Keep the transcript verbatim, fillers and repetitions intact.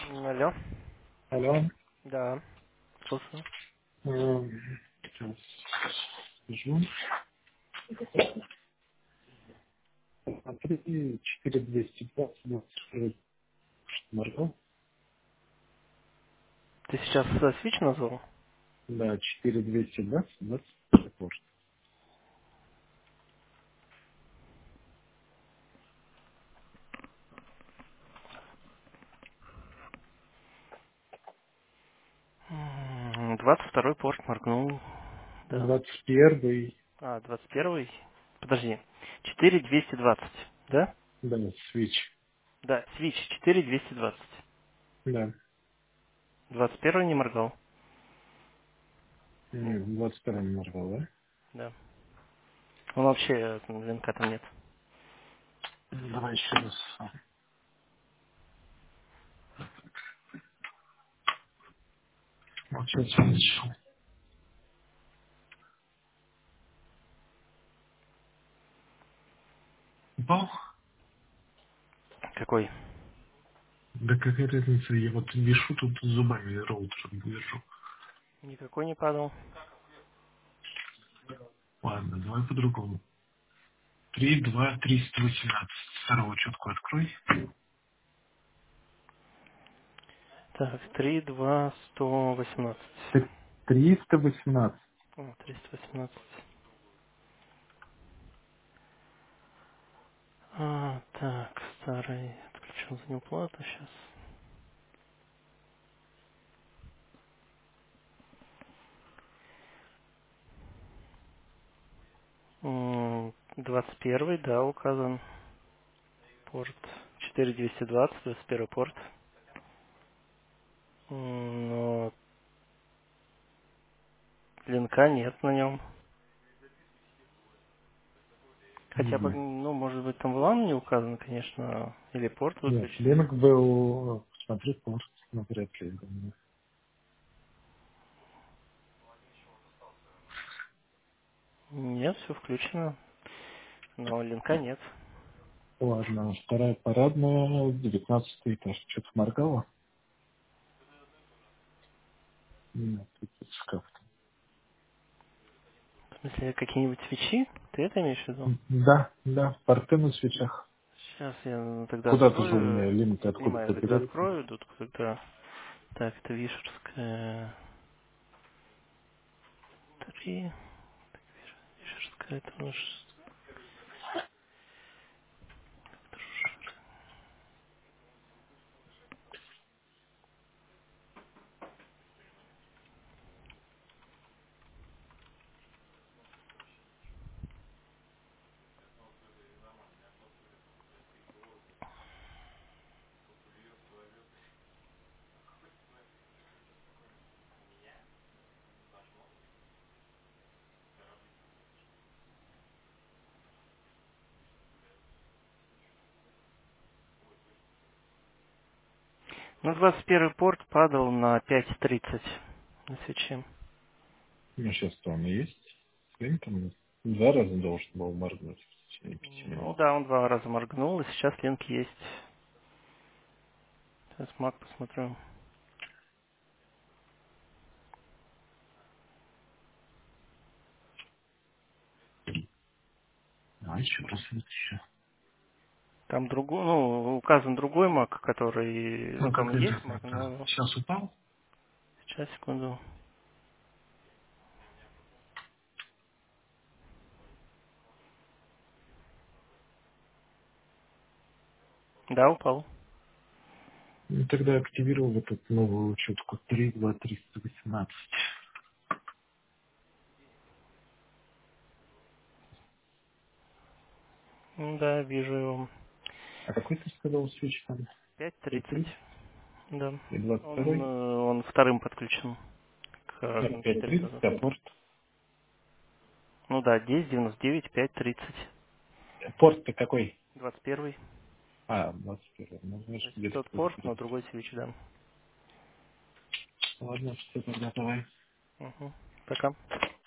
Алло. Алло. Да. Слушаю. Эм, Сейчас скажу. Смотри, четыре двести двадцать марка. Ты сейчас э, свич назвал? Да, четыре двести двадцать двадцать порт. М, двадцать второй порт моргнул. Да. двадцать первый, А, двадцать первый. Подожди. четыре двести двадцать. Да? да, свич. Да, свич четыре двести двадцать. Да. двадцать первый не моргал? Нет. М, двадцать второй марка, да? Да. Он вообще, э, винка там нет. Давай еще раз. Вот сейчас я начал. Упал? Какой? Да какая разница, я вот вешу тут зубами роутер держу. Никакой не падал. Ладно, давай по-другому. Три, два, триста восемнадцать. Второго четко открой. Так, три, два, сто восемнадцать. Т- триста восемнадцать. О, триста восемнадцать. А, так, старый. Отключен за неуплату сейчас. М, двадцать первый, да, указан. Порт четыре двести двадцать, двадцать первый порт. М, Но линка нет на нем. Хотя бы, Мгм. ну, может быть, там лан не указан, конечно, или порт Нет, выключен. Linux был, смотри, пост, но вряд ли. думаю. Нет, все включено, но линка нет. Ладно, вторая парадная, девятнадцатый этаж. Что-то моргало? Нет, тут шкаф. В смысле, какие-нибудь свечи? Ты это имеешь в виду? Да, да, порты на свечах. Сейчас я ну, тогда Куда-то же у меня открою. Linux Я понимаю, откуда-то тогда берется. открою. Тут когда... Так, это Вишерская три. Вишерская, это у нас... Ну, двадцать первый порт падал на пять тридцать на свече. Ну, сейчас он и есть. С Linux два раза должен был моргнуть в течение пяти Ну минут. да, он два раза моргнул, и сейчас линк есть. Сейчас маг посмотрю. А, еще раз вот еще. Там другой, ну, указан другой маг, который, ну, Ну, там какая есть маг, разница? но Сейчас упал? сейчас, секунду. Да, упал. Ну, тогда активировал вот эту новую учетку три, два, триста восемнадцать. Ну да, вижу его. А какой ты сказал свич там? пять пять тридцать. тридцать Да. и двадцать Он, второй? э, он вторым подключен к Нет, э, пять четыреста тридцать, а двадцать. порт? Ну да, десять девяносто девять пять тридцать. Порт-то какой? двадцать первый. А, двадцать первый. Ну, То значит, есть где-то тот какой-то порт, но перепутал. другой свич, да. Ладно, что тогда давай. Угу. Пока.